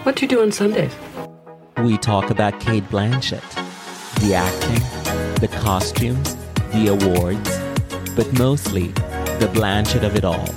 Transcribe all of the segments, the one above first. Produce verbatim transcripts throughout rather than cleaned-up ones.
What do you do on Sundays? We talk about Cate Blanchett, the acting, the costumes, the awards, but mostly the Blanchett of it all.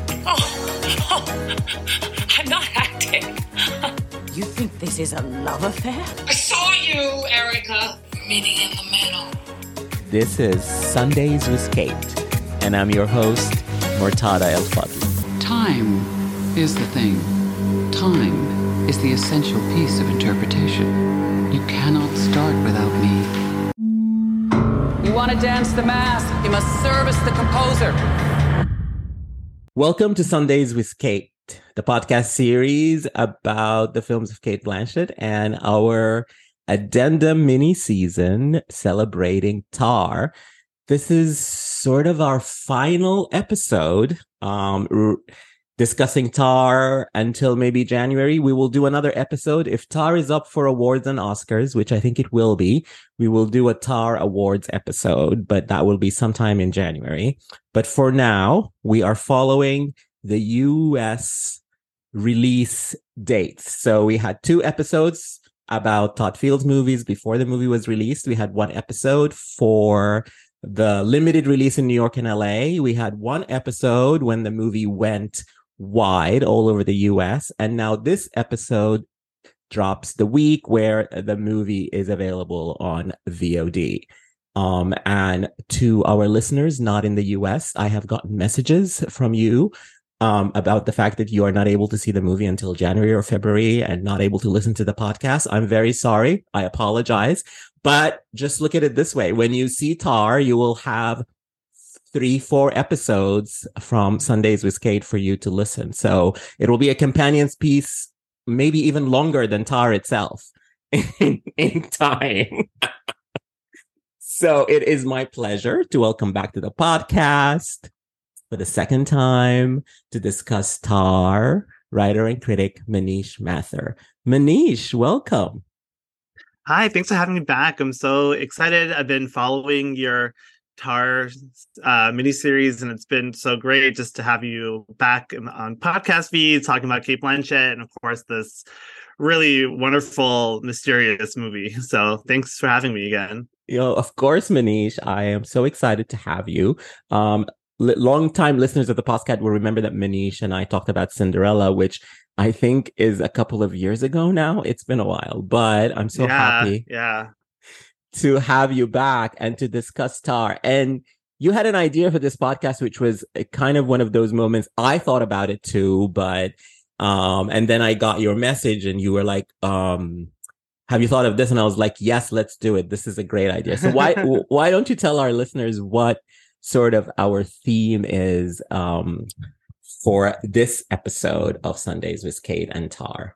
Oh, oh I'm not acting. You think this is a love affair? I saw you, Erica. Meeting in the middle. This is Sundays with Cate, and I'm your host, Murtada El Fadl. Time is the thing. Time is the essential piece of interpretation. You cannot start without me. You want to dance the mask, you must service the composer. Welcome to Sundays with Cate, the podcast series about the films of Cate Blanchett and our addendum mini season celebrating Tar. This is sort of our final episode. Um, r- discussing Tar until maybe January. We will do another episode. If Tar is up for awards and Oscars, which I think it will be, we will do a Tar awards episode, but that will be sometime in January. But for now, we are following the U S release dates. So we had two episodes about Todd Field's movies before the movie was released. We had one episode for the limited release in New York and L A. We had one episode when the movie went wide all over the U S. And now this episode drops the week where the movie is available on V O D. Um, and to our listeners not in the U S, I have gotten messages from you um, about the fact that you are not able to see the movie until January or February and not able to listen to the podcast. I'm very sorry. I apologize. But just look at it this way. When you see Tar, you will have three, four episodes from Sundays with Cate for you to listen. So it will be a companion piece, maybe even longer than Tar itself in, in time. So it is my pleasure to welcome back to the podcast for the second time to discuss Tar, writer and critic Manish Mathur. Manish, welcome. Hi, thanks for having me back. I'm so excited. I've been following your Tar uh, miniseries, and it's been so great just to have you back in, on podcast feeds talking about Cate Blanchett and, of course, this really wonderful, mysterious movie. So thanks for having me again. You know, of course, Manish, I am so excited to have you. Um, l- long-time listeners of the podcast will remember that Manish and I talked about Cinderella, which I think is a couple of years ago now. It's been a while, but I'm so yeah, happy yeah. to have you back and to discuss Tar. And you had an idea for this podcast, which was kind of one of those moments. I thought about it too, but um, and then I got your message and you were like, um, have you thought of this? And I was like, yes, let's do it. This is a great idea. So why why don't you tell our listeners what sort of our theme is um, for this episode of Sundays with Cate and Tar?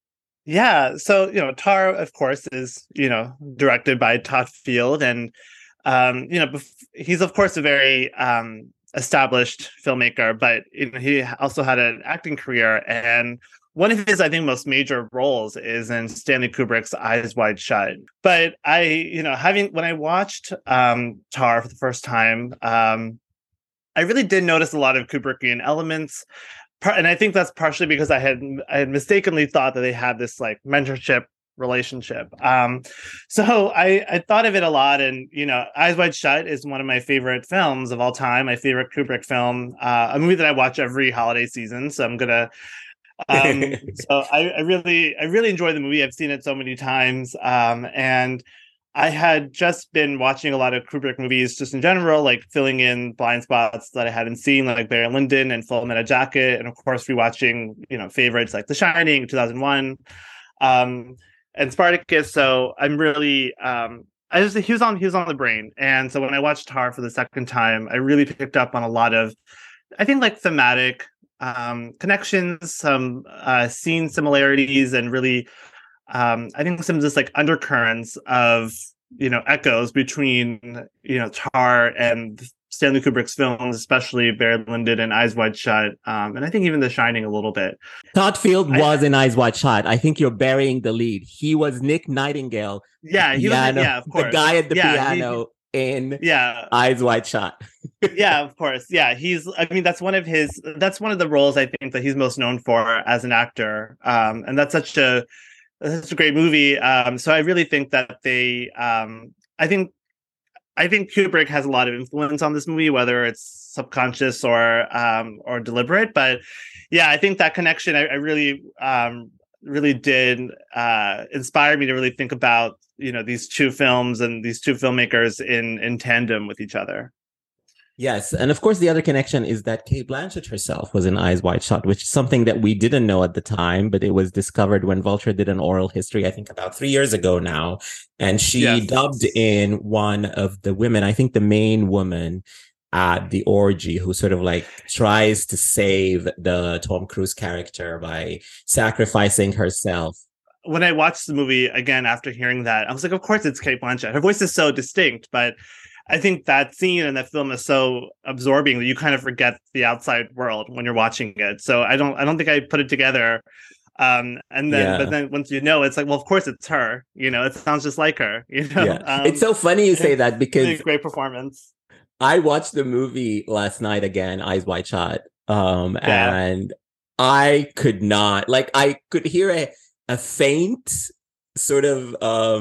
Yeah, so, you know, Tar, of course, is, you know, directed by Todd Field. And, um, you know, bef- he's, of course, a very um, established filmmaker, but you know, he also had an acting career. And one of his, I think, most major roles is in Stanley Kubrick's Eyes Wide Shut. But I, you know, having, when I watched um, Tar for the first time, um, I really did notice a lot of Kubrickian elements. And I think that's partially because I had I had mistakenly thought that they had this like mentorship relationship. Um, so I, I thought of it a lot, and you know, Eyes Wide Shut is one of my favorite films of all time. My favorite Kubrick film, uh, a movie that I watch every holiday season. So I'm gonna. Um, so I, I really I really enjoy the movie. I've seen it so many times, um, and I had just been watching a lot of Kubrick movies just in general, like filling in blind spots that I hadn't seen, like Barry Lyndon and Full Metal Jacket. And of course, rewatching, you know, favorites like The Shining, two thousand one, um, and Spartacus. So I'm really, um, I just, he was on, he was on the brain. And so when I watched Tar for the second time, I really picked up on a lot of, I think, like thematic um, connections, some uh, scene similarities, and really, Um, I think some just like undercurrents of, you know, echoes between, you know, Tar and Stanley Kubrick's films, especially Barry Lyndon and Eyes Wide Shut. Um, and I think even The Shining a little bit. Todd Field I, was in Eyes Wide Shut. I think you're burying the lead. He was Nick Nightingale. Yeah, he piano, was, yeah, of course. The guy at the yeah, piano in Yeah. Eyes Wide Shut. Yeah, of course. Yeah, he's. I mean, that's one of his. That's one of the roles I think that he's most known for as an actor. Um, and that's such a that's such a great movie. Um, so I really think that they. Um, I think. I think Kubrick has a lot of influence on this movie, whether it's subconscious or um, or deliberate. But yeah, I think that connection. I, I really, um, really did uh, inspire me to really think about you know these two films and these two filmmakers in in tandem with each other. Yes, and of course, the other connection is that Cate Blanchett herself was in Eyes Wide Shut, which is something that we didn't know at the time, but it was discovered when Vulture did an oral history, I think about three years ago now. And she Yes. dubbed in one of the women, I think the main woman at the orgy, who sort of like tries to save the Tom Cruise character by sacrificing herself. When I watched the movie again after hearing that, I was like, of course it's Cate Blanchett. Her voice is so distinct, but I think that scene in that film is so absorbing that you kind of forget the outside world when you're watching it. So I don't, I don't think I put it together. Um, and then, Yeah. but then once you know, it's like, well, of course it's her. You know, it sounds just like her. You know, Yeah. um, It's so funny you say that really because great performance. I watched the movie last night again, Eyes Wide Shut. Um, Yeah. and I could not, like, I could hear a, a faint sort of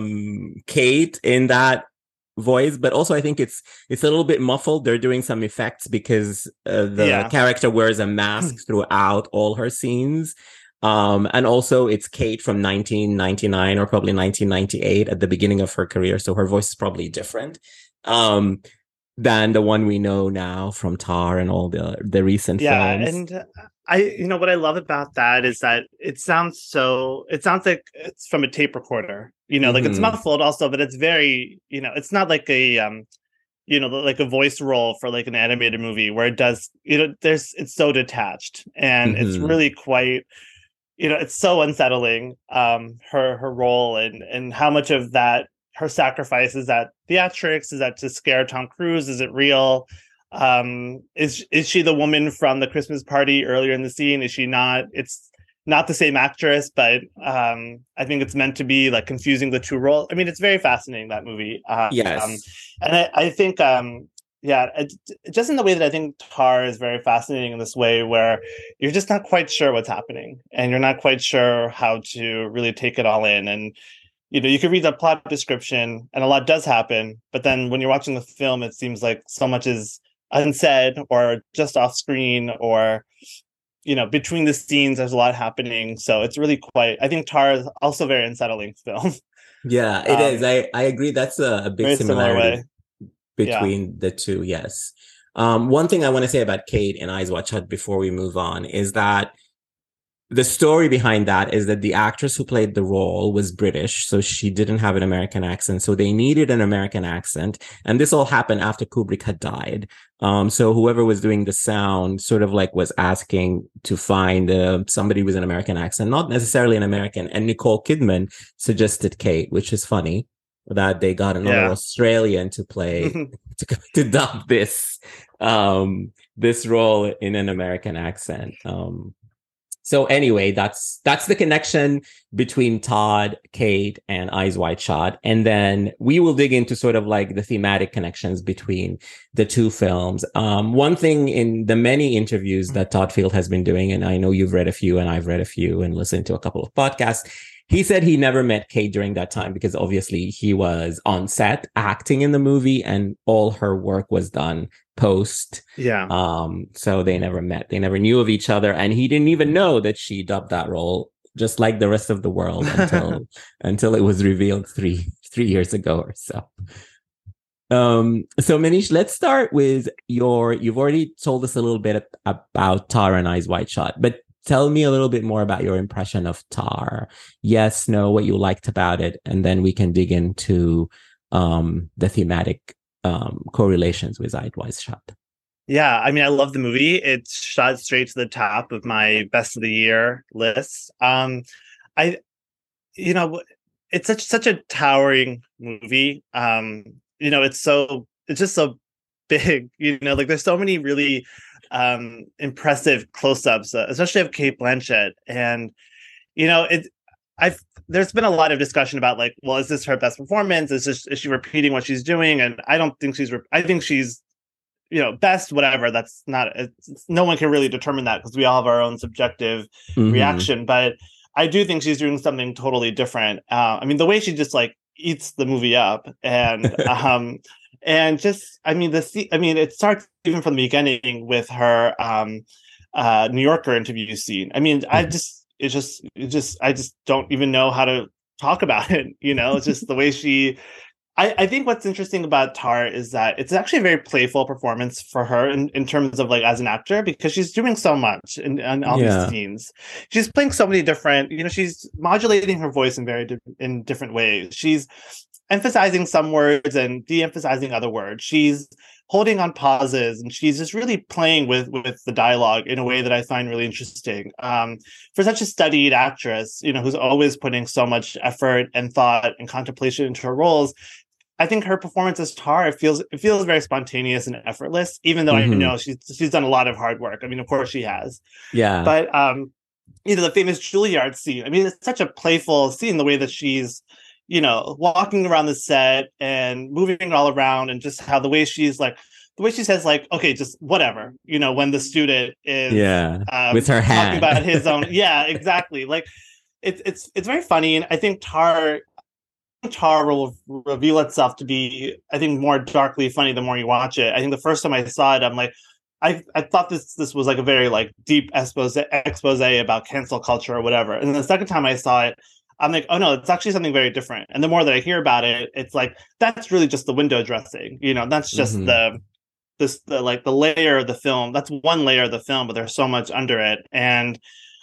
um Kate in that voice, but also I think it's it's a little bit muffled. They're doing some effects because uh, the Yeah. character wears a mask throughout all her scenes. Um, and also it's Kate from nineteen ninety-nine or probably nineteen ninety-eight at the beginning of her career. So her voice is probably different. Um, than the one we know now from Tar and all the the recent Yeah, films. and I, you know, what I love about that is that it sounds so. It sounds like it's from a tape recorder. You know, like it's Mhm. muffled also, but it's very. You know, it's not like a, um, you know, like a voice role for like an animated movie where it does. You know, there's it's so detached, and it's Mhm. really quite. You know, it's so unsettling. Um, her her role and and how much of that her sacrifice is that theatrics, is that to scare Tom Cruise, is it real? Um, is is she the woman from the Christmas party earlier in the scene? Is she not? It's not the same actress, but um, I think it's meant to be like confusing the two roles. I mean, it's very fascinating, that movie. Uh, Yes. um, and I, I think um, yeah, it, just in the way that I think Tar is very fascinating in this way, where you're just not quite sure what's happening, and you're not quite sure how to really take it all in. And you know, you can read the plot description, and a lot does happen, but then when you're watching the film, it seems like so much is unsaid or just off screen, or you know, between the scenes, there's a lot happening. So it's really quite. I think Tar is also a very unsettling film. Yeah, it is. Um, I, I agree. That's a, a big very similar similarity way. between the two. Yes. Um, one thing I want to say about Kate and Eyes Wide Shut before we move on is that the story behind that is that the actress who played the role was British, so she didn't have an American accent. So they needed an American accent. And this all happened after Kubrick had died. Um, so whoever was doing the sound sort of like was asking to find uh, somebody with an American accent, not necessarily an American. And Nicole Kidman suggested Kate, which is funny that they got another Yeah. Australian to play, to, to dub this, um, this role in an American accent. Um, So anyway, that's that's the connection between Todd, Kate, and Eyes Wide Shut. And then we will dig into sort of like the thematic connections between the two films. Um, one thing in the many interviews that Todd Field has been doing, and I know you've read a few and I've read a few and listened to a couple of podcasts, he said he never met Kate during that time because obviously he was on set acting in the movie and all her work was done post. Yeah. Um, so they never met. They never knew of each other. And he didn't even know that she dubbed that role, just like the rest of the world, until until it was revealed three three years ago or so. Um, so Manish, let's start with your, you've already told us a little bit about Tar and Eyes Wide Shut, but tell me a little bit more about your impression of Tar. Yes, no, what you liked about it, and then we can dig into um, the thematic um, correlations with Eyes Wide Shut. Yeah, I mean, I love the movie. It's shot straight to the top of my best of the year list. Um, I, you know, it's such such a towering movie. Um, you know, it's so it's just so big. You know, like there's so many really um impressive close-ups, uh, especially of Cate Blanchett, and you know, it I've there's been a lot of discussion about like, well, is this her best performance? Is this is she repeating what she's doing? And I don't think she's. Re- I think she's, you know, best. Whatever. That's not. It's, it's, no one can really determine that because we all have our own subjective mm-hmm. reaction. But I do think she's doing something totally different. Uh, I mean, the way she just like eats the movie up, and um, and just, I mean, the. I mean, it starts even from the beginning with her um, uh, New Yorker interview scene. I mean, I just. It's just, it just, I just don't even know how to talk about it. You know, it's just the way she, I, I think what's interesting about Tar is that it's actually a very playful performance for her in, in terms of like as an actor, because she's doing so much in, in all yeah. these scenes. She's playing so many different, you know, she's modulating her voice in very, di- in different ways. She's emphasizing some words and de-emphasizing other words. She's holding on pauses, and she's just really playing with with the dialogue in a way that I find really interesting. Um, for such a studied actress, you know, who's always putting so much effort and thought and contemplation into her roles, I think her performance as Tar it feels it feels very spontaneous and effortless. Even though mm-hmm. I know she's she's done a lot of hard work. I mean, of course she has. Yeah. But um, you know, the famous Juilliard scene. I mean, it's such a playful scene. The way that she's, you know, walking around the set and moving all around, and just how the way she's like, the way she says like, okay, just whatever, you know, when the student is yeah um, with her hand talking about his own, yeah, exactly. Like it's it's it's very funny, and I think Tar Tar will reveal itself to be, I think, more darkly funny the more you watch it. I think the first time I saw it, I'm like, I I thought this this was like a very like deep expose expose about cancel culture or whatever, and then the second time I saw it, I'm like, oh no, it's actually something very different. And the more that I hear about it, it's like, that's really just the window dressing. You know, that's just mm-hmm. the, this, the, like the layer of the film. That's one layer of the film, but there's so much under it. And,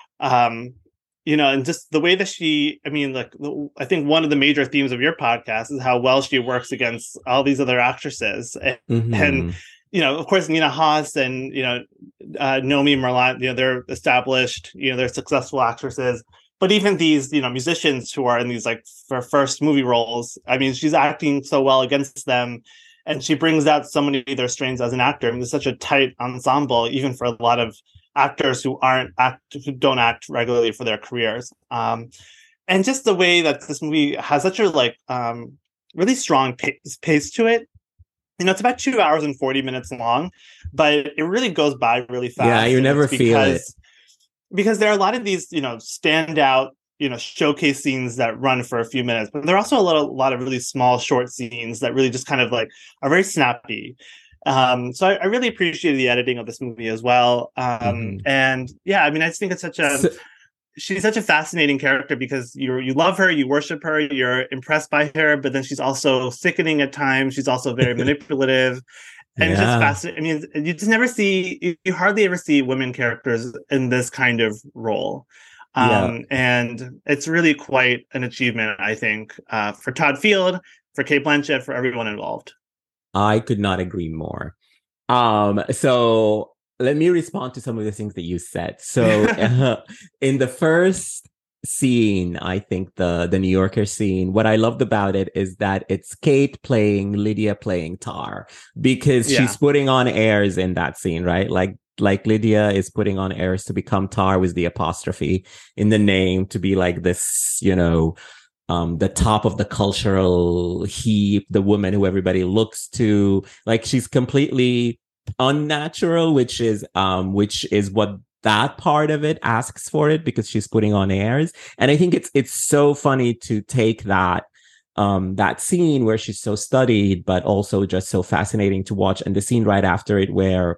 um, you know, and just the way that she, I mean, like, I think one of the major themes of your podcast is how well she works against all these other actresses. And, mm-hmm. and you know, of course, Nina Haas and, you know, uh, Nomi Merlant, you know, they're established, you know, they're successful actresses. But even these, you know, musicians who are in these like for first movie roles, I mean, she's acting so well against them, and she brings out so many of their strains as an actor. I mean, there's such a tight ensemble, even for a lot of actors who aren't act, who don't act regularly for their careers. Um, and just the way that this movie has such a like um, really strong pace, pace to it. You know, it's about two hours and forty minutes long, but it really goes by really fast. Yeah, you never feel it. Because there are a lot of these, you know, standout, you know, showcase scenes that run for a few minutes, but there are also a lot of, a lot of really small, short scenes that really just kind of like are very snappy. Um, so I, I really appreciated the editing of this movie as well. Um, mm-hmm. And yeah, I mean, I just think it's such a, so, she's such a fascinating character because you you love her, you worship her, you're impressed by her, but then she's also sickening at times. She's also very manipulative. And yeah. It's just fascinating. I mean, you just never see, you hardly ever see women characters in this kind of role. Um, yeah. And it's really quite an achievement, I think, uh, for Todd Field, for Cate Blanchett, for everyone involved. I could not agree more. Um, so let me respond to some of the things that you said. So uh, in the first scene, I think the the New Yorker scene, what I loved about it is that it's Cate playing Lydia playing Tar, because yeah. she's putting on airs in that scene, right? Like like Lydia is putting on airs to become Tar with the apostrophe in the name, to be like this, you know, um, the top of the cultural heap, the woman who everybody looks to. Like she's completely unnatural, which is um, which is what that part of it asks for it, because she's putting on airs. And I think it's it's so funny to take that um that scene where she's so studied, but also just so fascinating to watch, and the scene right after it where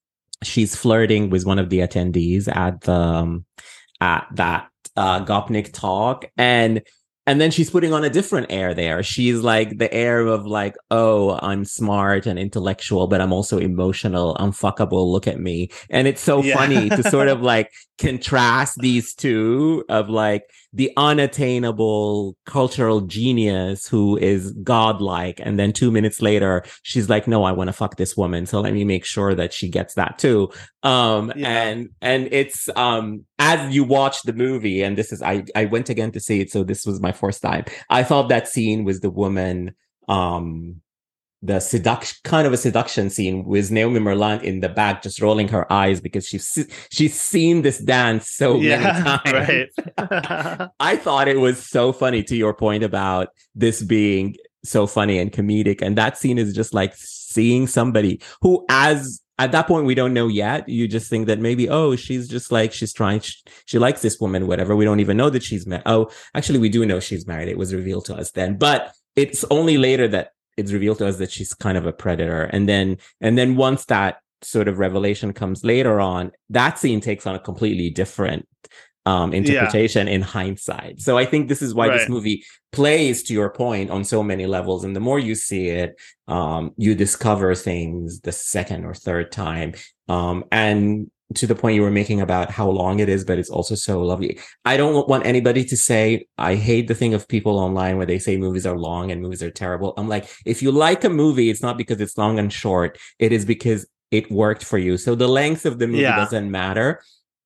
she's flirting with one of the attendees at the um, at that uh Gopnik talk, and And then she's putting on a different air there. She's like the air of like, oh, I'm smart and intellectual, but I'm also emotional, unfuckable. Look at me. And it's so yeah. funny to sort of like contrast these two of like the unattainable cultural genius who is godlike. And then two minutes later, she's like, no, I want to fuck this woman. So let me make sure that she gets that too. Um, yeah. and, and it's, um, as you watch the movie, and this is, I, I went again to see it. So this was my first time. I thought that scene was the woman, um, the seduction, kind of a seduction scene with Naomi Merlant in the back, just rolling her eyes because she's she's seen this dance so Yeah, many times. right. I thought it was so funny, to your point about this being so funny and comedic. And that scene is just like seeing somebody who, as at that point, we don't know yet. You just think that maybe, oh, she's just like, she's trying, she, she likes this woman, whatever. We don't even know that she's married. Oh, actually, we do know she's married. It was revealed to us then. But it's only later that it's revealed to us that she's kind of a predator. And then, and then once that sort of revelation comes later on, that scene takes on a completely different um, interpretation yeah. in hindsight. So I think this is why right. this movie plays, to your point, on so many levels. And the more you see it, um, you discover things the second or third time. Um, and to the point you were making about how long it is, but it's also so lovely. I don't want anybody to say, I hate the thing of people online where they say movies are long and movies are terrible. I'm like, if you like a movie, it's not because it's long and short. It is because it worked for you. So the length of the movie yeah. doesn't matter.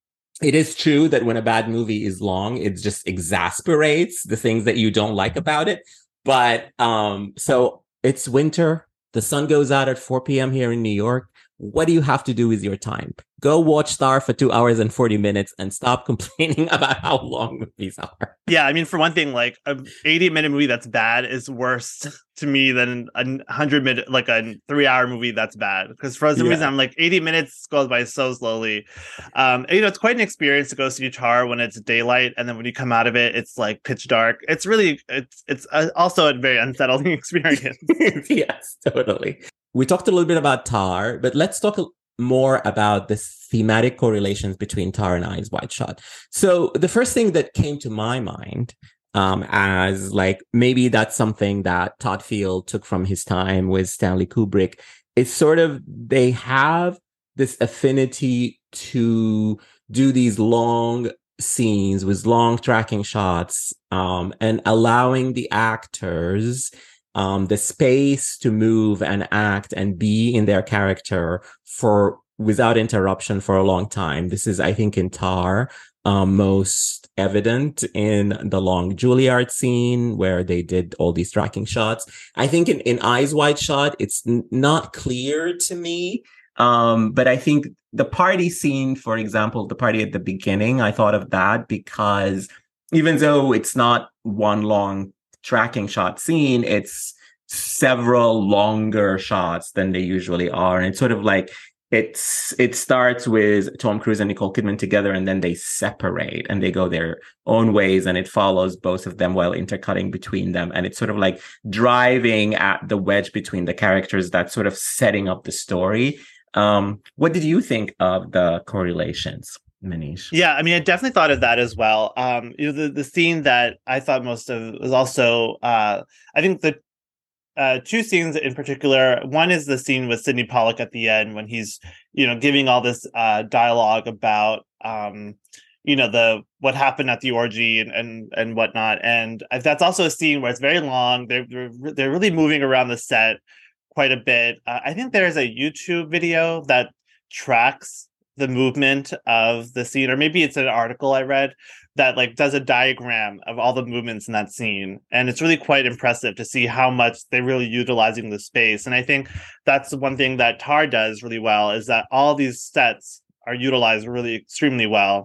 It is true that when a bad movie is long, it just exasperates the things that you don't like about it. But um, so it's winter. The sun goes out at four p.m. here in New York. What do you have to do with your time? Go watch Tar for two hours and forty minutes and stop complaining about how long movies are. Yeah, I mean, for one thing, like a eighty minute movie that's bad is worse to me than a hundred minute, like a three hour movie that's bad. Because for some yeah. reason, I'm like eighty minutes goes by so slowly. Um, and, you know, it's quite an experience to go see Tar when it's daylight, and then when you come out of it, it's like pitch dark. It's really, it's it's also a very unsettling experience. Yes, totally. We talked a little bit about Tar, but let's talk more about the thematic correlations between Tar and Eyes Wide Shut. So the first thing that came to my mind um, as like, maybe that's something that Todd Field took from his time with Stanley Kubrick, is sort of, they have this affinity to do these long scenes with long tracking shots um, and allowing the actors Um, the space to move and act and be in their character for without interruption for a long time. This is, I think, in Tar, um, most evident in the long Juilliard scene where they did all these tracking shots. I think in, in Eyes Wide Shut, it's n- not clear to me. Um, but I think the party scene, for example, the party at the beginning, I thought of that because even though it's not one long tracking shot scene, it's several longer shots than they usually are. And it's sort of like, it's it starts with Tom Cruise and Nicole Kidman together, and then they separate and they go their own ways, and it follows both of them while intercutting between them. And it's sort of like driving at the wedge between the characters that's sort of setting up the story. Um, what did you think of the correlations, Manish? Yeah, I mean, I definitely thought of that as well. Um, you know, the, the scene that I thought most of was also, uh, I think the uh, two scenes in particular. One is the scene with Sidney Pollack at the end when he's, you know, giving all this uh, dialogue about, um, you know, the what happened at the orgy and and and whatnot. And that's also a scene where it's very long. They're they're, they're really moving around the set quite a bit. Uh, I think there's a YouTube video that tracks the movement of the scene, or maybe it's an article I read that like does a diagram of all the movements in that scene. And it's really quite impressive to see how much they're really utilizing the space. And I think that's one thing that Tar does really well, is that all these sets are utilized really extremely well.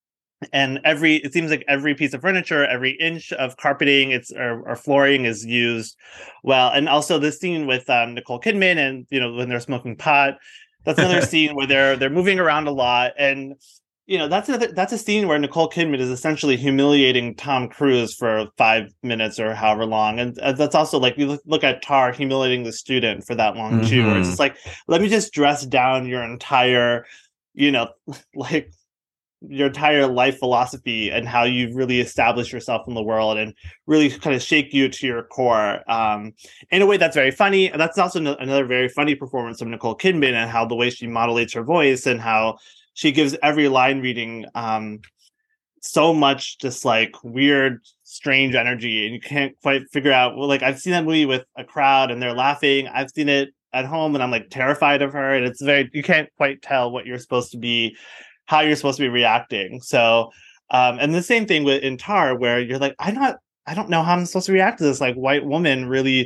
And every, it seems like every piece of furniture, every inch of carpeting, it's or, or flooring is used well. And also the scene with um, Nicole Kidman, and you know, when they're smoking pot, that's another scene where they're they're moving around a lot. And you know, that's another, that's a scene where Nicole Kidman is essentially humiliating Tom Cruise for five minutes or however long. And that's also like, you look, look at Tar humiliating the student for that long mm-hmm. too, where it's just like, let me just dress down your entire, you know, like your entire life philosophy and how you really establish yourself in the world and really kind of shake you to your core. Um, in a way that's very funny. And that's also no- another very funny performance of Nicole Kidman, and how the way she modulates her voice and how she gives every line reading um, so much just like weird, strange energy. And you can't quite figure out, well, like I've seen that movie with a crowd and they're laughing. I've seen it at home and I'm like terrified of her. And it's very, you can't quite tell what you're supposed to be, how you're supposed to be reacting. So, um, and the same thing with in Tar, where you're like, I'm not, I don't know how I'm supposed to react to this like white woman really,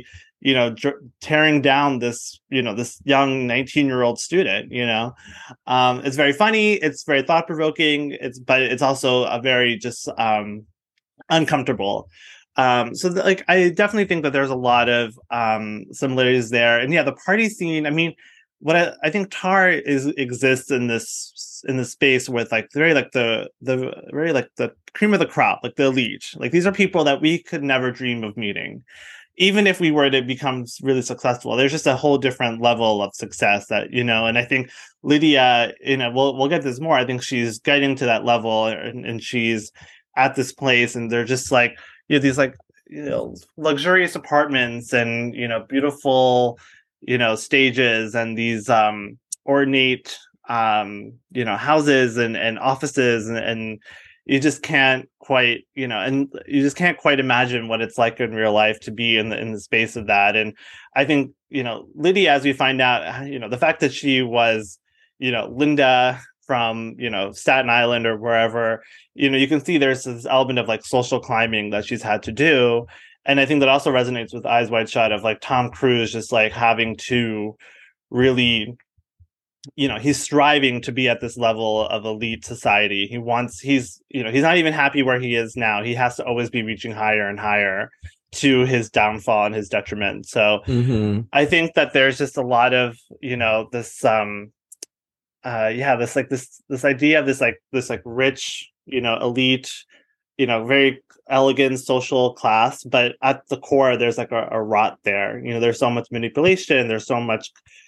you know, dr- tearing down this, you know, this young nineteen year old student, you know. Um, it's very funny. It's very thought provoking. It's, but it's also a very just um, uncomfortable. Um, so th- like, I definitely think that there's a lot of um, similarities there. And yeah, the party scene, I mean, what I, I think Tar is exists in this in this space with like very like the the very like the cream of the crop, like the elite. Like these are people that we could never dream of meeting, even if we were to become really successful. There's just a whole different level of success that, you know. And I think Lydia, you know, we'll we'll get this more. I think she's getting to that level, and, and she's at this place, and they're just like, you know, these like, you know, luxurious apartments and, you know, beautiful, you know, stages and these um ornate um you know, houses and and offices, and, and you just can't quite, you know, and you just can't quite imagine what it's like in real life to be in the in the space of that. And I think, you know, Lydia, as we find out, you know, the fact that she was, you know, Linda from, you know, Staten Island or wherever, you know, you can see there's this element of like social climbing that she's had to do. And I think that also resonates with Eyes Wide Shut of like Tom Cruise just like having to really, you know, he's striving to be at this level of elite society. He wants, he's, you know, he's not even happy where he is now. He has to always be reaching higher and higher to his downfall and his detriment. So Mm-hmm. I think that there's just a lot of, you know, this, um, uh, yeah, this like this, this idea of this, like this, like rich, you know, elite, you know, very elegant social class, but at the core, there's like a, a rot there. You know, there's so much manipulation. There's so much,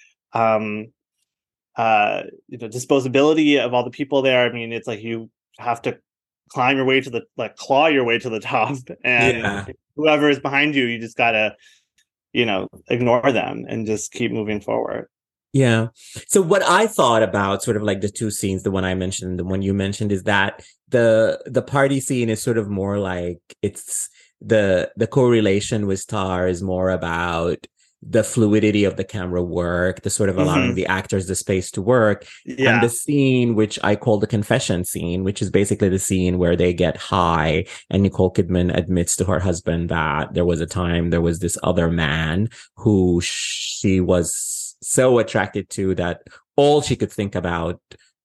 um, uh, you know, disposability of all the people there. I mean, it's like you have to climb your way to the, like claw your way to the top, and Yeah. whoever is behind you, you just gotta, you know, ignore them and just keep moving forward. Yeah. So what I thought about sort of like the two scenes, the one I mentioned and the one you mentioned, is that the the party scene is sort of more like it's the the correlation with Tar is more about the fluidity of the camera work, the sort of allowing Mhm. the actors the space to work. Yeah. And the scene, which I call the confession scene, which is basically the scene where they get high and Nicole Kidman admits to her husband that there was a time there was this other man who she was so attracted to that all she could think about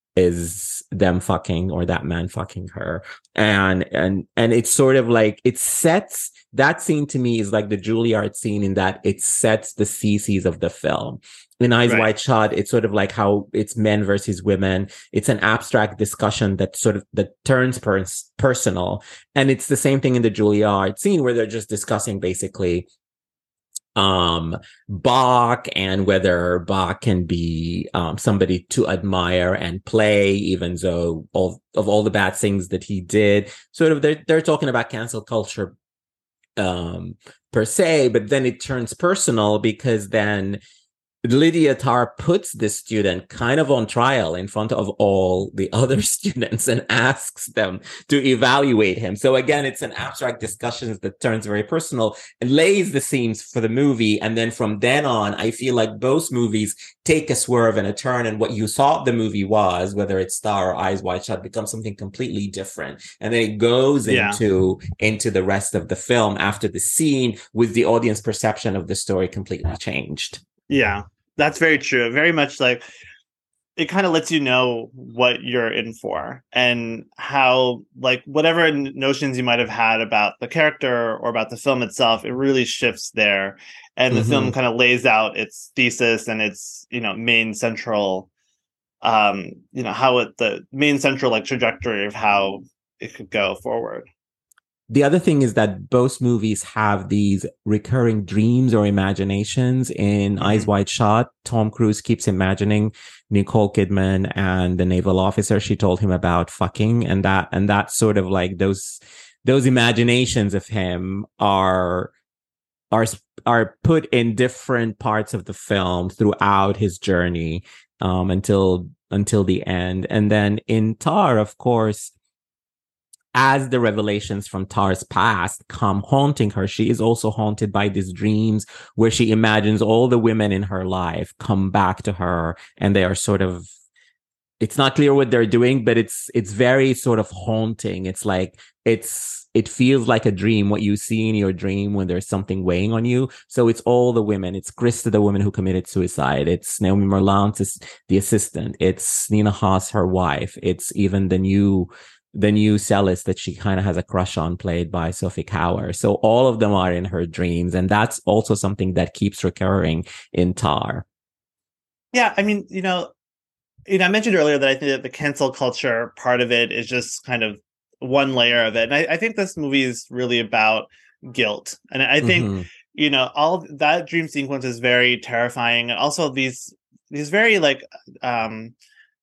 is them fucking, or that man fucking her. And and and it's sort of like it sets that scene, to me, is like the Juilliard scene in that it sets the theses of the film. In Eyes Right. Wide Shut, it's sort of like how it's men versus women. It's an abstract discussion that sort of that turns pers- personal. And it's the same thing in the Juilliard scene where they're just discussing basically um Bach and whether Bach can be um somebody to admire and play, even though all of all the bad things that he did. Sort of they're they're talking about cancel culture um per se, but then it turns personal because then Lydia Tar puts this student kind of on trial in front of all the other students and asks them to evaluate him. So again, it's an abstract discussion that turns very personal and lays the scenes for the movie. And then from then on, I feel like both movies take a swerve and a turn, and what you thought the movie was, whether it's Star or Eyes Wide Shut, becomes something completely different. And then it goes Yeah. into, into the rest of the film after the scene, with the audience perception of the story completely changed. Yeah, that's very true. Very much like it kind of lets you know what you're in for, and how, like, whatever n- notions you might have had about the character or about the film itself, it really shifts there. And the Mhm. film kind of lays out its thesis and its, you know, main central, um, you know, how it, the main central like trajectory of how it could go forward. The other thing is that both movies have these recurring dreams or imaginations. In Mhm. Eyes Wide Shut, Tom Cruise keeps imagining Nicole Kidman and the naval officer she told him about fucking, and that and that sort of like those those imaginations of him are are are put in different parts of the film throughout his journey um, until until the end. And then in Tar, of course, as the revelations from Tar's past come haunting her, she is also haunted by these dreams where she imagines all the women in her life come back to her, and they are sort of it's not clear what they're doing, but it's it's very sort of haunting. It's like it's it feels like a dream, what you see in your dream when there's something weighing on you. So it's all the women. It's Krista, the woman who committed suicide. It's Naomi Merlant, the assistant. It's Nina Haas, her wife. It's even the new the new cellist that she kind of has a crush on, played by Sophie Kauer. So all of them are in her dreams. And that's also something that keeps recurring in Tar. Yeah, I mean, you know, you know, I mentioned earlier that I think that the cancel culture part of it is just kind of one layer of it. And I, I think this movie is really about guilt. And I think, mm-hmm. you know, all that dream sequence is very terrifying. And also these, these very like, um,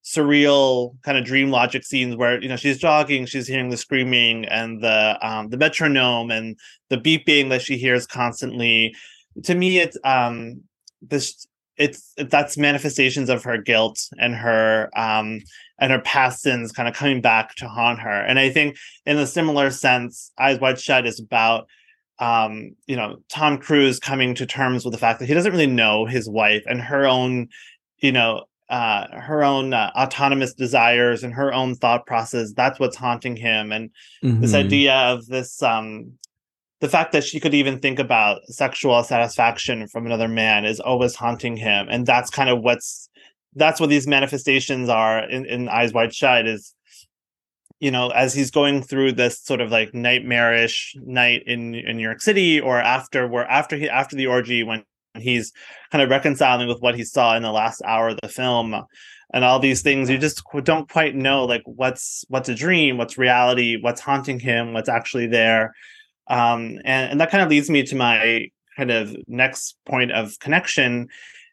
surreal kind of dream logic scenes where, you know, she's jogging, she's hearing the screaming and the, um, the metronome and the beeping that she hears constantly. To me, it's, um, this, it's, that's manifestations of her guilt and her, um, and her past sins kind of coming back to haunt her. And I think in a similar sense, Eyes Wide Shut is about, um, you know, Tom Cruise coming to terms with the fact that he doesn't really know his wife and her own, you know, uh, her own uh, autonomous desires and her own thought process. That's what's haunting him. And mm-hmm. this idea of this, um, the fact that she could even think about sexual satisfaction from another man is always haunting him. And that's kind of what's, that's what these manifestations are in, in Eyes Wide Shut is, you know, as he's going through this sort of like nightmarish night in, in New York City, or after where after he after the orgy, when he's kind of reconciling with what he saw in the last hour of the film and all these things, you just don't quite know like what's what's a dream, what's reality, what's haunting him, what's actually there. Um, and, and that kind of leads me to my kind of next point of connection,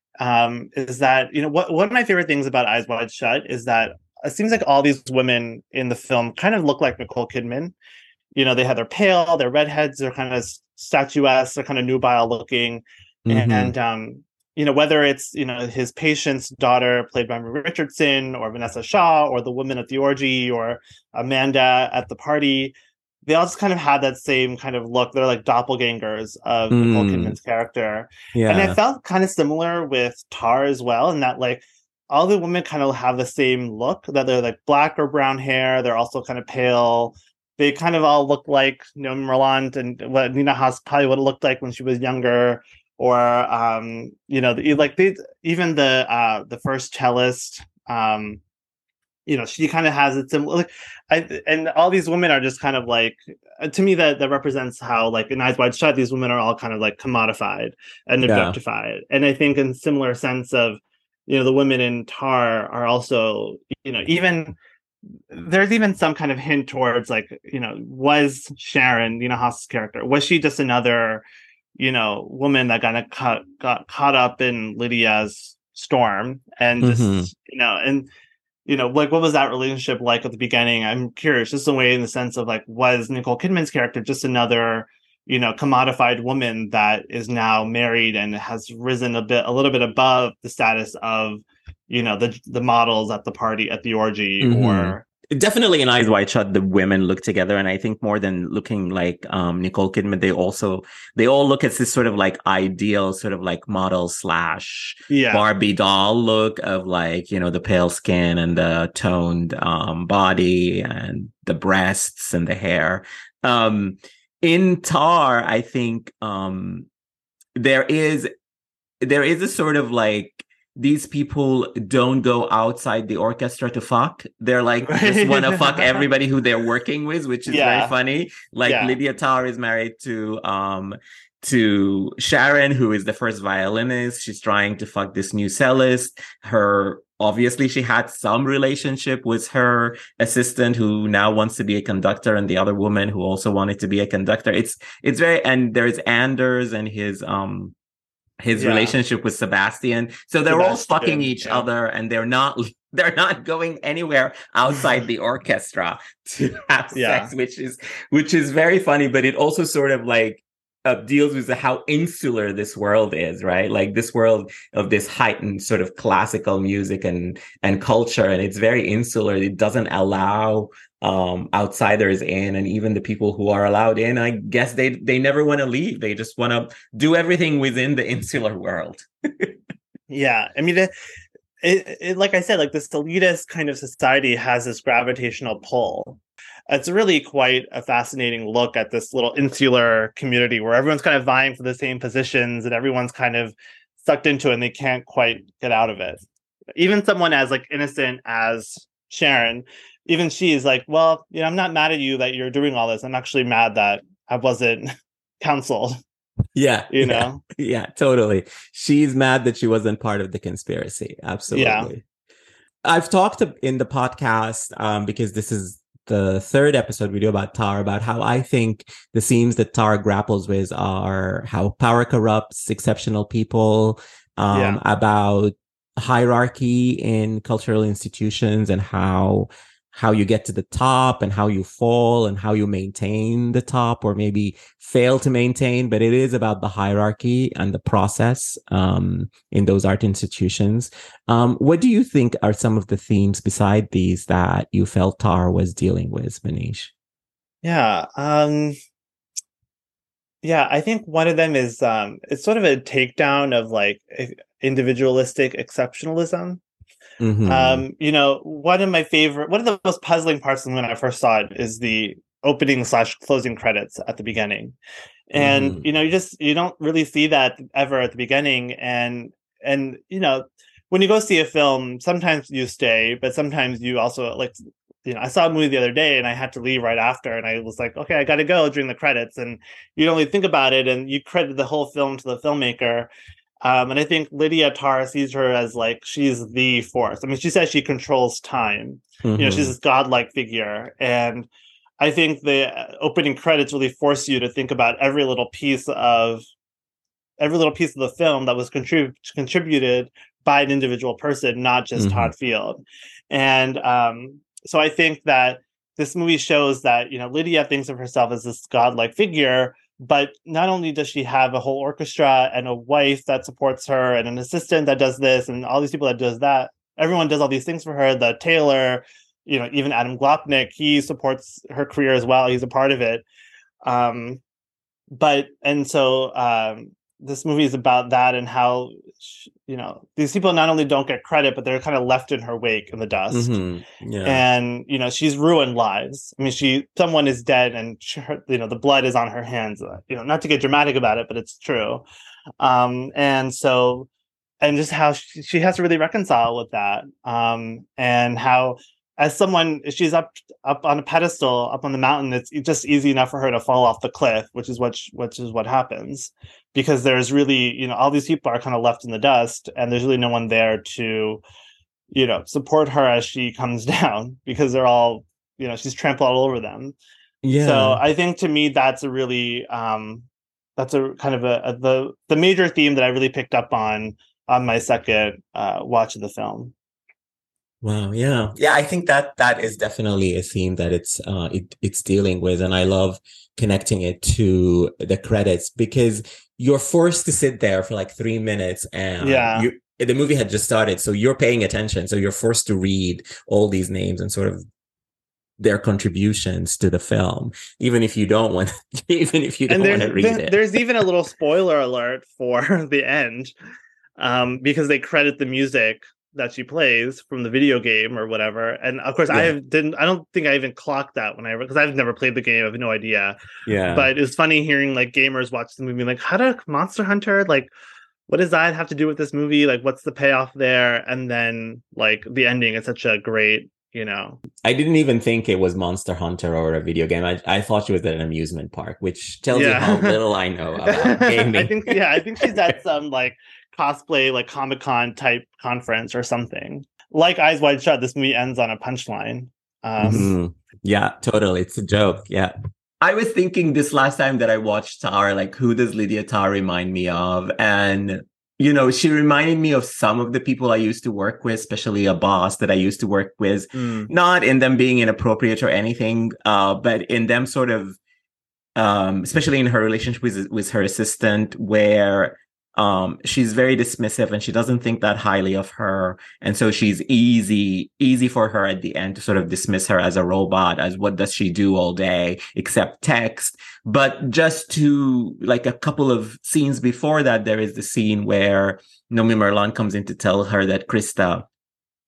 um, is that, you know, what one of my favorite things about Eyes Wide Shut is that it seems like all these women in the film kind of look like Nicole Kidman. You know, they have their pale, their redheads, they're kind of statuesque, they're kind of nubile looking. Mm-hmm. And, um, you know, whether it's, you know, his patient's daughter played by Marie Richardson or Vanessa Shaw or the woman at the orgy or Amanda at the party, they all just kind of had that same kind of look. They're like doppelgangers of mm. Nicole Kidman's character. Yeah. And I felt kind of similar with Tar as well, in that like all the women kind of have the same look, that they're like black or brown hair. They're also kind of pale. They kind of all look like, you know, Merlant and what Nina Haas probably would have looked like when she was younger. Or, um, you know, the, like they, even the uh, the first cellist, um, you know, she kind of has it similar. Like, I, and all these women are just kind of like, to me, that that represents how, like, in Eyes Wide Shut, these women are all kind of like commodified and objectified. Yeah. And I think in similar sense of, you know, the women in Tar are also, you know, even there's even some kind of hint towards like, you know, was Sharon, Nina Haas's character, was she just another, you know, woman that kind of got, got caught up in Lydia's storm and just, mm-hmm. you know, and, you know, like, what was that relationship like at the beginning? I'm curious, just the way in the sense of like, was Nicole Kidman's character just another, you know, commodified woman that is now married and has risen a bit, a little bit above the status of, you know, the the models at the party, at the orgy, mm-hmm. or definitely in Eyes Wide Shut, the women look together, and I think more than looking like um, Nicole Kidman, they also they all look at this sort of like ideal, sort of like model slash yeah. Barbie doll look of like, you know, the pale skin and the toned um, body and the breasts and the hair. Um, in Tar, I think um, there is there is a sort of like, these people don't go outside the orchestra to fuck. They're like, just want to fuck everybody who they're working with, which is yeah. very funny. Like yeah. Lydia Tar is married to um to Sharon, who is the first violinist. She's trying to fuck this new cellist. Her obviously she had some relationship with her assistant, who now wants to be a conductor, and the other woman who also wanted to be a conductor. It's it's very, and there's Anders and his um. his yeah. relationship with Sebastian. So they're Sebastian, all fucking each yeah. other, and they're not they're not going anywhere outside the orchestra to have yeah. sex, which is which is very funny, but it also sort of like uh, deals with how insular this world is, right? Like this world of this heightened sort of classical music and and culture, and it's very insular. It doesn't allow um outsiders in, and even the people who are allowed in, I guess they they never want to leave. They just want to do everything within the insular world. Yeah, I mean, it, it, it like I said, like this elitist kind of society has this gravitational pull. It's really quite a fascinating look at this little insular community where everyone's kind of vying for the same positions and everyone's kind of sucked into it and they can't quite get out of it. Even someone as like innocent as Sharon, even she is like, well, you know, I'm not mad at you that you're doing all this. I'm actually mad that I wasn't counseled. Yeah. You yeah, know? Yeah, totally. She's mad that she wasn't part of the conspiracy. Absolutely. Yeah. I've talked in the podcast um, because this is the third episode we do about Tar, about how I think the themes that Tar grapples with are how power corrupts exceptional people, um, Yeah. about hierarchy in cultural institutions and how how you get to the top and how you fall and how you maintain the top or maybe fail to maintain. But it is about the hierarchy and the process um, in those art institutions. Um, what do you think are some of the themes beside these that you felt Tar was dealing with, Manish? Yeah. Um, yeah, I think one of them is um, it's sort of a takedown of like individualistic exceptionalism. Mm-hmm. Um, you know, one of my favorite, one of the most puzzling parts when I first saw it is the opening slash closing credits at the beginning. And, Mm-hmm. you know, you just, you don't really see that ever at the beginning. And, and, you know, when you go see a film, sometimes you stay, but sometimes you also like, you know, I saw a movie the other day and I had to leave right after. And I was like, okay, I got to go during the credits. And you don't really think about it. And you credit the whole film to the filmmaker. Um, and I think Lydia Tar sees her as like, she's the force. I mean, she says she controls time. Mm-hmm. You know, she's this godlike figure. And I think the opening credits really force you to think about every little piece of every little piece of the film that was contrib- contributed by an individual person, not just Mm-hmm. Todd Field. And um, so I think that this movie shows that, you know, Lydia thinks of herself as this godlike figure. But not only does she have a whole orchestra and a wife that supports her and an assistant that does this and all these people that does that, everyone does all these things for her. The tailor, you know, even Adam Glopnik, he supports her career as well. He's a part of it. Um, but, and so um, this movie is about that and how, you know, these people not only don't get credit, but they're kind of left in her wake in the dust. Mm-hmm. Yeah. And, you know, she's ruined lives. I mean, she, someone is dead and, she, her, you know, the blood is on her hands, you know, not to get dramatic about it, but it's true. Um, and so, and just how she, she has to really reconcile with that. Um, and how, as someone, she's up, up on a pedestal, up on the mountain, it's just easy enough for her to fall off the cliff, which is what, she, which is what happens. Because there's really, you know, all these people are kind of left in the dust and there's really no one there to, you know, support her as she comes down because they're all, you know, she's trampled all over them. Yeah. So I think to me, that's a really, um, that's a kind of a, a the, the major theme that I really picked up on, on my second uh, watch of the film. Wow. Yeah. Yeah. I think that that is definitely a theme that it's, uh, it, it's dealing with. And I love connecting it to the credits because you're forced to sit there for like three minutes and yeah. you, the movie had just started. So you're paying attention. So you're forced to read all these names and sort of their contributions to the film, even if you don't want, even if you don't want to read there, it. There's even a little spoiler alert for the end um, because they credit the music that she plays from the video game or whatever. And of course, yeah. I didn't, I don't think I even clocked that when I, because I've never played the game. I have no idea. Yeah. But it's funny hearing like gamers watch the movie, like, how did Monster Hunter, like, what does that have to do with this movie? Like, what's the payoff there? And then like the ending is such a great, you know. I didn't even think it was Monster Hunter or a video game. I, I thought she was at an amusement park, which tells yeah. you how little I know about gaming. I think, yeah, I think she's at some like cosplay, like Comic-Con type conference or something. Like Eyes Wide Shut, this movie ends on a punchline. Um, mm-hmm. Yeah, totally. It's a joke. Yeah. I was thinking this last time that I watched Tar, like, who does Lydia Tar remind me of? And, you know, she reminded me of some of the people I used to work with, especially a boss that I used to work with, mm. not in them being inappropriate or anything, uh, but in them sort of, um, especially in her relationship with, with her assistant, where Um, she's very dismissive and she doesn't think that highly of her. And so she's easy, easy for her at the end to sort of dismiss her as a robot, as what does she do all day except text. But just to like a couple of scenes before that, there is the scene where Nomi Merlan comes in to tell her that Krista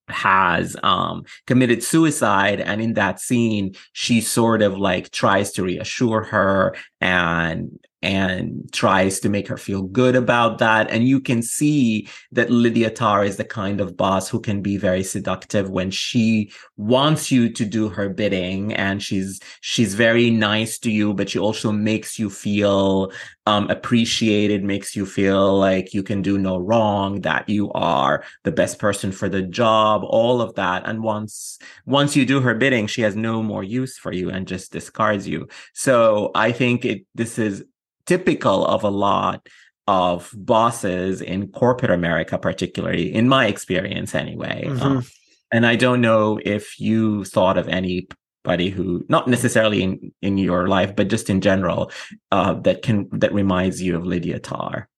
has um committed suicide, and in that scene she sort of like tries to reassure her and and tries to make her feel good about that. And you can see that Lydia Tarr is the kind of boss who can be very seductive when she wants you to do her bidding, and she's she's very nice to you, but she also makes you feel um appreciated, makes you feel like you can do no wrong, that you are the best person for the job, all of that. And once once you do her bidding, she has no more use for you and just discards you. So I think it this is typical of a lot of bosses in corporate America, particularly in my experience anyway. Mm-hmm. Um, and I don't know if you thought of anybody who, not necessarily in, in your life, but just in general, uh, that can that reminds you of Lydia Tarr.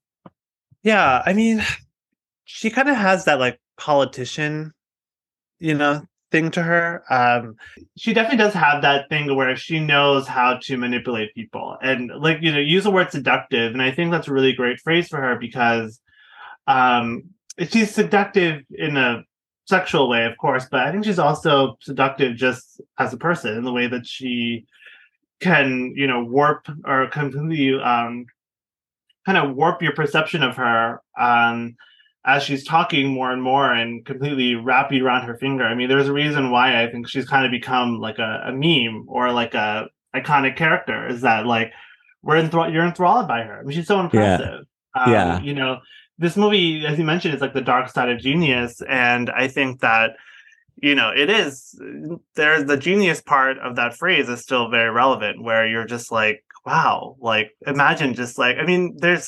Yeah, I mean, she kind of has that like politician, you know, thing to her. Um, she definitely does have that thing where she knows how to manipulate people and like, you know, use the word seductive. And I think that's a really great phrase for her because um, she's seductive in a sexual way, of course, but I think she's also seductive just as a person in the way that she can, you know, warp or completely um, kind of warp your perception of her um, as she's talking more and more and completely wrap you around her finger. I mean, there's a reason why I think she's kind of become like a, a meme or like a iconic character, is that like we're enthralled, you're enthralled by her. I mean, she's so impressive. Yeah. Um, yeah. You know, this movie, as you mentioned, is like the dark side of genius. And I think that, you know, it is, there's the genius part of that phrase is still very relevant, where you're just like, wow, like imagine just like, I mean, there's,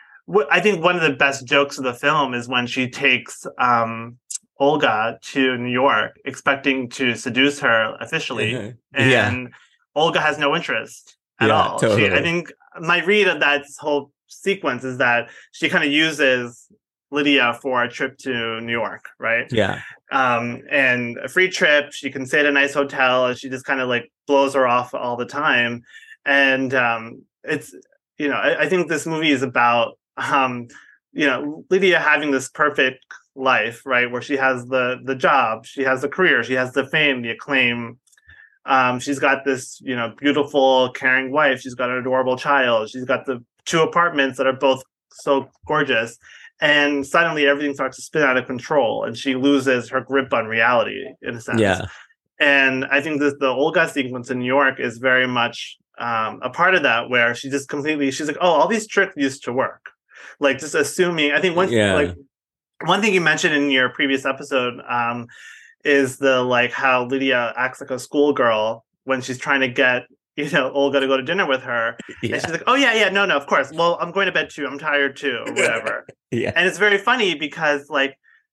I think one of the best jokes of the film is when she takes um, Olga to New York, expecting to seduce her officially, mm-hmm. and yeah. Olga has no interest at yeah, all. Totally. She, I think my read of that whole sequence is that she kind of uses Lydia for a trip to New York, right? Yeah. Um, and a free trip. She can stay at a nice hotel, and she just kind of like blows her off all the time. And um, it's, you know, I, I think this movie is about, um, you know, Lydia having this perfect life, right? Where she has the the job, she has the career, she has the fame, the acclaim. Um, she's got this, you know, beautiful, caring wife. She's got an adorable child. She's got the two apartments that are both so gorgeous. And suddenly everything starts to spin out of control, and she loses her grip on reality, in a sense. Yeah. And I think this, the Olga sequence in New York is very much um, a part of that, where she just completely, she's like, oh, all these tricks used to work. Like just assuming, I think one, yeah. like one thing you mentioned in your previous episode um, is the, like how Lydia acts like a schoolgirl when she's trying to get, you know, Olga to go to dinner with her. Yeah. And she's like, oh yeah, yeah, no, no, of course. Well, I'm going to bed too. I'm tired too, or whatever. yeah. And it's very funny because like,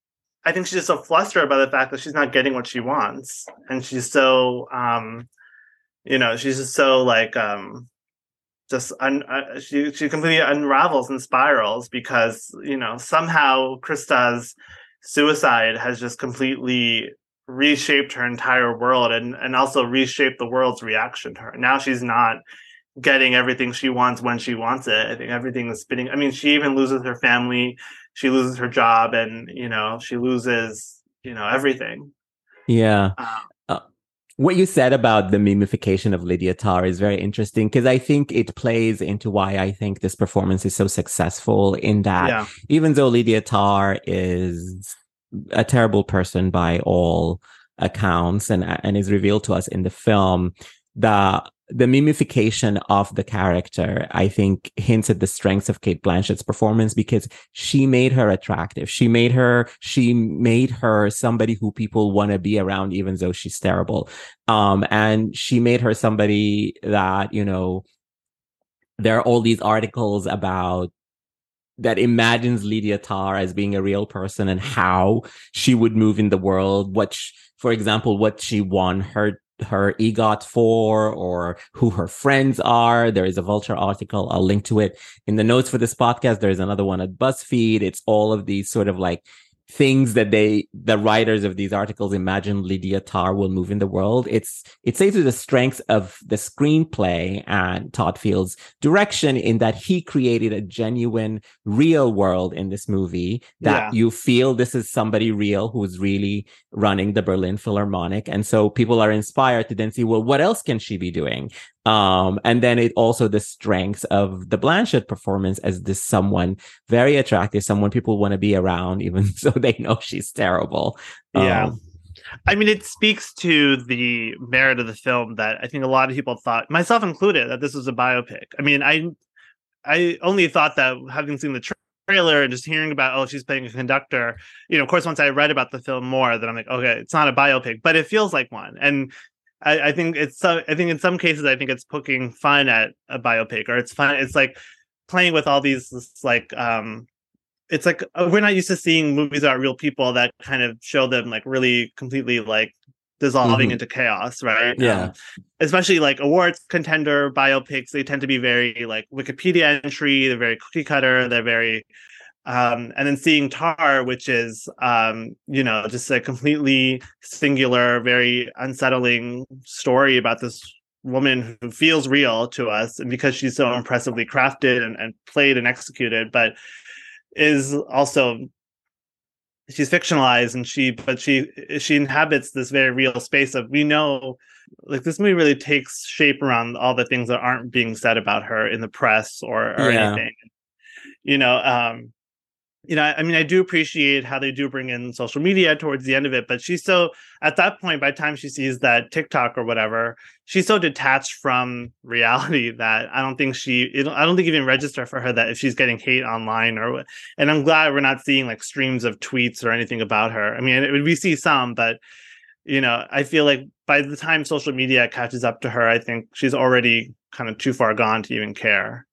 I think she's just so flustered by the fact that she's not getting what she wants. And she's so, um, you know, she's just so like, um, just un- uh, she she completely unravels and spirals because, you know, somehow Krista's suicide has just completely reshaped her entire world and, and also reshaped the world's reaction to her. Now she's not getting everything she wants when she wants it. I think everything is spinning. I mean, she even loses her family, she loses her job, and, you know, she loses, you know, everything. Yeah. Um, uh, what you said about the memification of Lydia Tarr is very interesting, because I think it plays into why I think this performance is so successful, in that yeah. even though Lydia Tarr is a terrible person by all accounts and, and is revealed to us in the film, the the mimification of the character, I think, hints at the strengths of Cate Blanchett's performance, because she made her attractive. She made her, she made her somebody who people want to be around, even though she's terrible. Um, and she made her somebody that, you know, there are all these articles about that imagines Lydia Tarr as being a real person and how she would move in the world. What, she, for example, what she won her her EGOT for, or who her friends are. There is a Vulture article. I'll link to it in the notes for this podcast. There's another one at BuzzFeed. It's all of these sort of like things that they, the writers of these articles imagine Lydia Tarr will move in the world. It's, it says to the strengths of the screenplay and Todd Field's direction in that he created a genuine real world in this movie that Yeah. you feel this is somebody real who's really running the Berlin Philharmonic. And so people are inspired to then see, well, what else can she be doing? Um, and then it also the strengths of the Blanchett performance as this someone very attractive, someone people want to be around, even though they know she's terrible. Yeah. Um, I mean, it speaks to the merit of the film that I think a lot of people thought, myself included, that this was a biopic. I mean, I I only thought that having seen the tra- trailer and just hearing about, oh, she's playing a conductor, you know, of course, once I read about the film more, then I'm like, okay, it's not a biopic, but it feels like one. And I, I think it's, uh, I think in some cases, I think it's poking fun at a biopic, or it's fun. It's like playing with all these, like, um, it's like uh, we're not used to seeing movies about real people that kind of show them like really completely like dissolving Mhm. into chaos, right? Yeah. Um, especially like awards contender biopics, they tend to be very like Wikipedia entry, they're very cookie cutter, they're very um and then seeing Tar, which is um you know just a completely singular, very unsettling story about this woman who feels real to us, and because she's so impressively crafted and, and played and executed, but is also she's fictionalized, and she but she she inhabits this very real space of, we know, like, this movie really takes shape around all the things that aren't being said about her in the press or, or Yeah. anything, you know. um you know, I mean, I do appreciate how they do bring in social media towards the end of it, but she's so, at that point, by the time she sees that TikTok or whatever, she's so detached from reality that I don't think she, it, I don't think even register for her that if she's getting hate online or, and I'm glad we're not seeing like streams of tweets or anything about her. I mean, it, we see some, but you know, I feel like by the time social media catches up to her, I think she's already kind of too far gone to even care.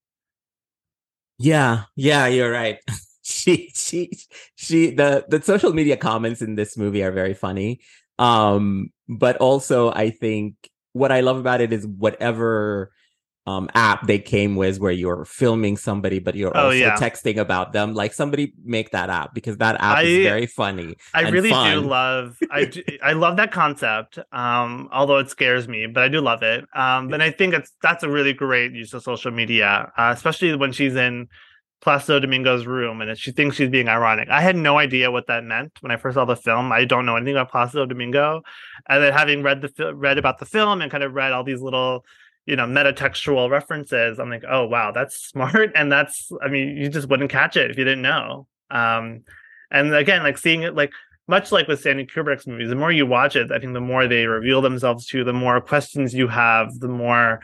Yeah, yeah, you're right. she she she the the social media comments in this movie are very funny. Um, but also I think what I love about it is whatever um app they came with where you're filming somebody but you're Oh, also yeah. texting about them. Like, somebody make that app, because that app I- is very funny. I and really fun. do love I do, I love that concept, um although it scares me, but I do love it. Um and I think it's that's a really great use of social media, uh, especially when she's in Placido Domingo's room and she thinks she's being ironic. I had no idea what that meant when I first saw the film. I don't know anything about Placido Domingo, and then having read the fi- read about the film and kind of read all these little, you know, metatextual references, I'm like, oh wow, that's smart. And that's, I mean, you just wouldn't catch it if you didn't know. Um, and again, like seeing it, like much like with Stanley Kubrick's movies, the more you watch it, I think the more they reveal themselves to you, the more questions you have, the more,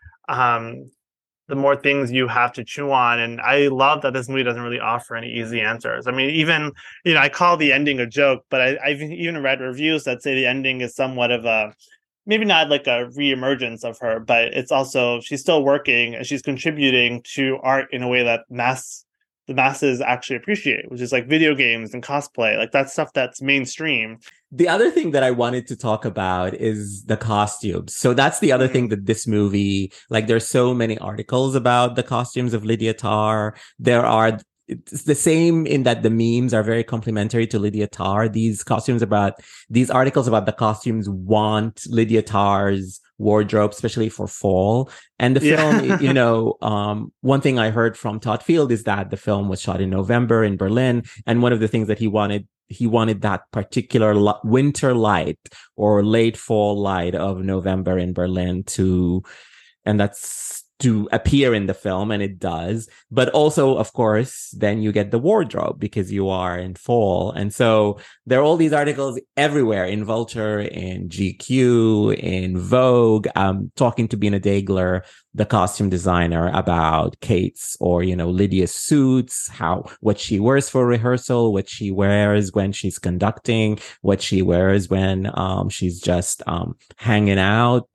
um, the more things you have to chew on. And I love that this movie doesn't really offer any easy answers. I mean, even, you know, I call the ending a joke, but I, I've even read reviews that say the ending is somewhat of a, maybe not like a reemergence of her, but it's also, she's still working and she's contributing to art in a way that mass, the masses actually appreciate, which is like video games and cosplay. Like that's stuff that's mainstream. The other thing that I wanted to talk about is the costumes. So that's the other Mhm. thing that this movie, like, there's so many articles about the costumes of Lydia Tarr. There are, it's the same in that the memes are very complimentary to Lydia Tarr. These costumes about, these articles about the costumes want Lydia Tarr's wardrobe, especially for fall. And the Yeah. film, you know, um, one thing I heard from Todd Field is that the film was shot in November in Berlin. And one of the things that he wanted he wanted that particular li- winter light or late fall light of November in Berlin to, and that's to appear in the film, and it does. But also, of course, then you get the wardrobe because you are in fall. And so there are all these articles everywhere in Vulture, in G Q, in Vogue, um, talking to Bina Dagler, the costume designer, about Kate's or, you know, Lydia's suits, how, what she wears for rehearsal, what she wears when she's conducting, what she wears when, um, she's just, um, hanging out,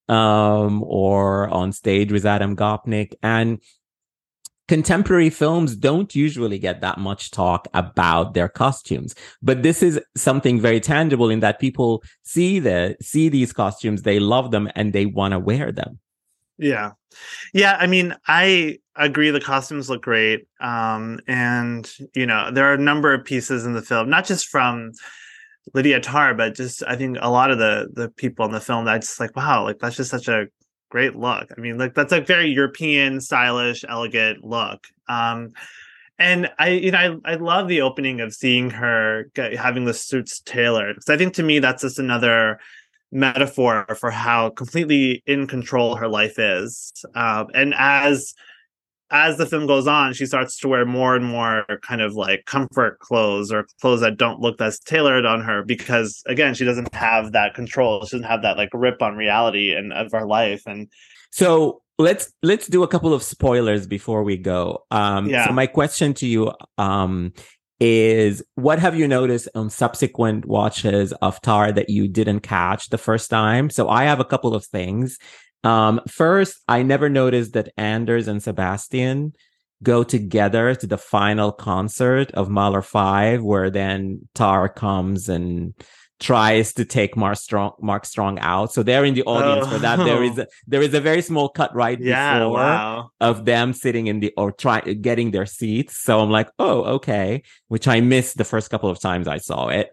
um, or on stage with Adam Gopnik. And contemporary films don't usually get that much talk about their costumes, but this is something very tangible in that people see the, see these costumes, they love them, and they want to wear them. Yeah. Yeah, I mean, I agree the costumes look great. Um, and, you know, there are a number of pieces in the film, not just from Lydia Tarr, but just I think a lot of the the people in the film that I just like, wow, like that's just such a great look. I mean, like that's a very European, stylish, elegant look. Um, and I, you know, I, I love the opening of seeing her get, having the suits tailored, because I think to me that's just another metaphor for how completely in control her life is. Um, and as as the film goes on, she starts to wear more and more kind of like comfort clothes or clothes that don't look as tailored on her, because again, she doesn't have that control. She doesn't have that like grip on reality and of her life. And So let's let's do a couple of spoilers before we go. Um, yeah. So my question to you um, is, what have you noticed on subsequent watches of Tar that you didn't catch the first time? So I have a couple of things. Um, first, I never noticed that Anders and Sebastian go together to the final concert of Mahler five, where then Tar comes and tries to take Mark Strong, Mark Strong out. So they're in the audience oh. for that. There is a, there is a very small cut right yeah, before wow. of them sitting in the, or trying, getting their seats. So I'm like, oh, okay, which I missed the first couple of times I saw it.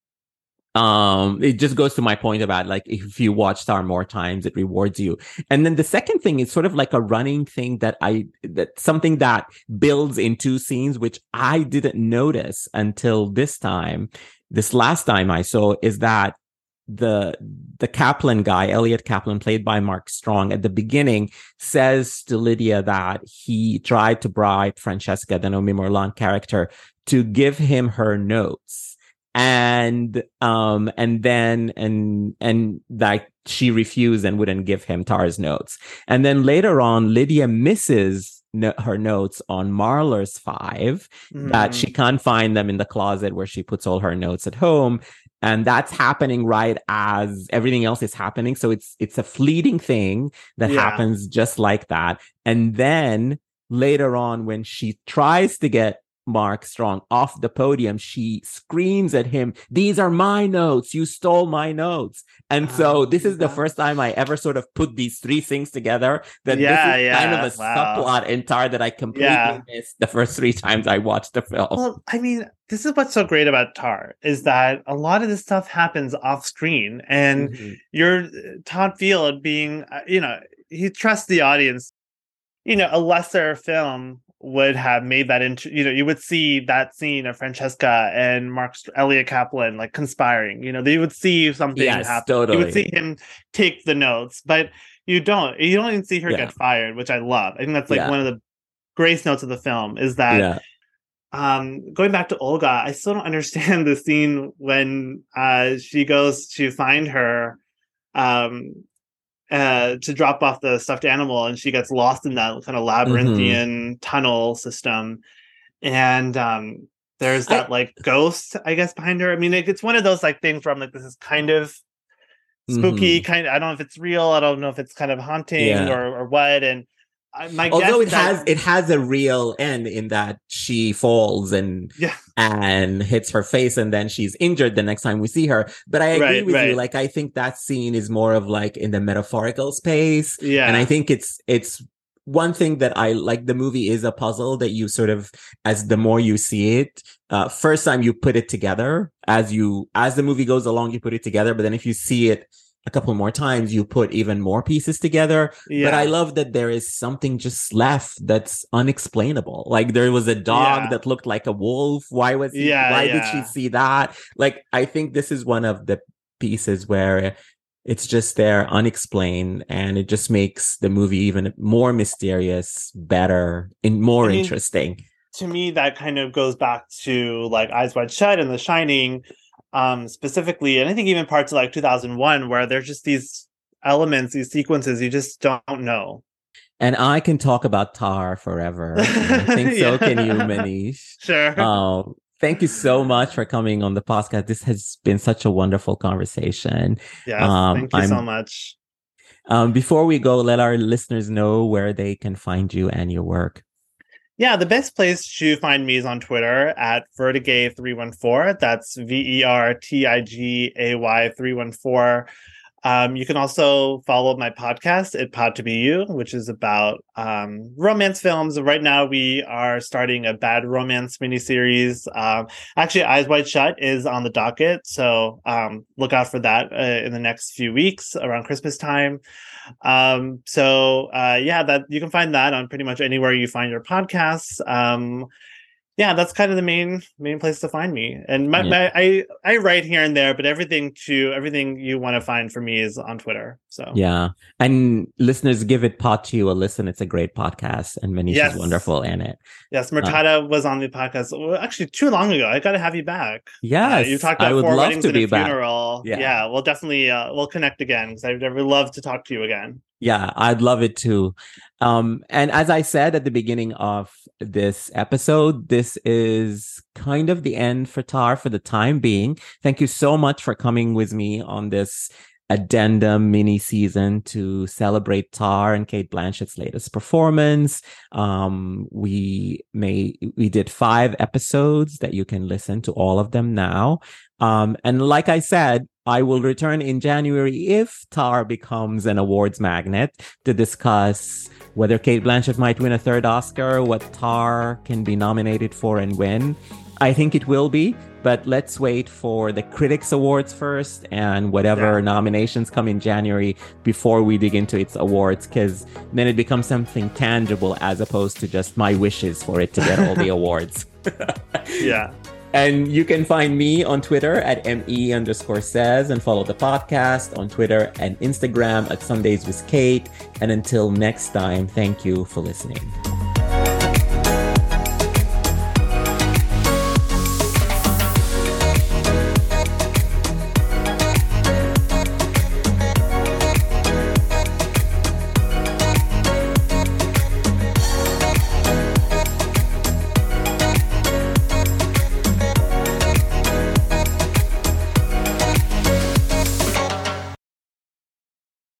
Um, it just goes to my point about like, if you watch Tar more times, it rewards you. And then the second thing is sort of like a running thing that I, that something that builds in two scenes, which I didn't notice until this time, this last time I saw, is that the, the Kaplan guy, Elliot Kaplan, played by Mark Strong, at the beginning says to Lydia that he tried to bribe Francesca, the Nomi Morlan character, to give him her notes. And, um, and then, and, and like she refused and wouldn't give him Tar's notes. And then later on, Lydia misses no- her notes on Mahler's five, mm. that she can't find them in the closet where she puts all her notes at home. And that's happening right as everything else is happening. So it's, it's a fleeting thing that yeah. happens just like that. And then later on, when she tries to get Mark Strong off the podium, she screams at him, "These are my notes. You stole my notes." And so this is the first time I ever sort of put these three things together, that yeah, this is yeah. kind of a wow. subplot in Tar that I completely yeah. missed the first three times I watched the film. Well, I mean, this is what's so great about Tar, is that a lot of this stuff happens off screen, and mm-hmm. you're Todd Field being, you know, he trusts the audience. You know, a lesser film would have made that into, you know, you would see that scene of Francesca and Mark Elliot Kaplan like conspiring. You know, they would see something yes, happen. Totally. You would see him take the notes, but you don't. You don't even see her yeah. get fired, which I love. I think that's like yeah. one of the grace notes of the film, is that yeah. um, going back to Olga, I still don't understand the scene when uh, she goes to find her um, uh, to drop off the stuffed animal, and she gets lost in that kind of labyrinthian mm-hmm. tunnel system. And um, there's that I, like ghost, I guess, behind her. I mean, it, it's one of those like things where I'm like, this is kind of spooky, mm-hmm. kind of, I don't know if it's real. I don't know if it's kind of haunting yeah. or, or what. And my although it that, has it has a real end in that she falls and yeah. and hits her face, and then she's injured the next time we see her. But I agree right, with right. you. Like, I think that scene is more of like in the metaphorical space. Yeah. And I think it's it's one thing that I like. The movie is a puzzle that you sort of, as the more you see it, uh, first time you put it together, as you as the movie goes along, you put it together. But then if you see it a couple more times, you put even more pieces together. Yeah. But I love that there is something just left that's unexplainable. Like, there was a dog yeah. that looked like a wolf. Why was he, yeah, why yeah. did she see that? Like, I think this is one of the pieces where it's just there unexplained, and it just makes the movie even more mysterious, better, and more I mean, interesting. To me, that kind of goes back to like Eyes Wide Shut and The Shining, um specifically, and I think even parts of like two thousand one, where there's just these elements, these sequences you just don't know. And I can talk about Tar forever. I think yeah. so can you, Manish. Sure. Um, thank you so much for coming on the podcast. This has been such a wonderful conversation. Yeah, um, thank you I'm, so much. Um, before we go, let our listeners know where they can find you and your work. Yeah, the best place to find me is on Twitter at Vertigay three one four. That's V E R T I G A Y three one four. Um, you can also follow my podcast at Pod to Be You, which is about um, romance films. Right now, we are starting a bad romance miniseries. Um, actually, Eyes Wide Shut is on the docket, so um, look out for that uh, in the next few weeks around Christmas time. Um, so uh, yeah, that you can find that on pretty much anywhere you find your podcasts. Um, Yeah, that's kind of the main main place to find me. And my, Yeah. my I I write here and there, but everything to everything you want to find for me is on Twitter. So Yeah. And listeners, give it Pod to You a listen. It's a great podcast, and Manisha's Yes. wonderful in it. yes, Murtada was on the podcast well, actually too long ago. I got to have you back. Yes, Uh, you talked I about would four love weddings to and a be back. funeral. Yeah. Yeah, we'll definitely uh, we'll connect again because I'd really love to talk to you again. Yeah, I'd love it too. Um, and as I said at the beginning of this episode, this is kind of the end for Tar for the time being. Thank you so much for coming with me on this addendum mini season to celebrate Tar and Cate Blanchett's latest performance. Um, we may we did five episodes that you can listen to all of them now. Um, and like I said, I will return in January if Tar becomes an awards magnet to discuss whether Cate Blanchett might win a third Oscar, what Tar can be nominated for and win. I think it will be, but let's wait for the Critics Awards first and whatever Yeah. nominations come in January before we dig into its awards, because then it becomes something tangible as opposed to just my wishes for it to get all the awards. Yeah. And you can find me on Twitter at me underscore says and follow the podcast on Twitter and Instagram at Sundays with Kate. And until next time, thank you for listening.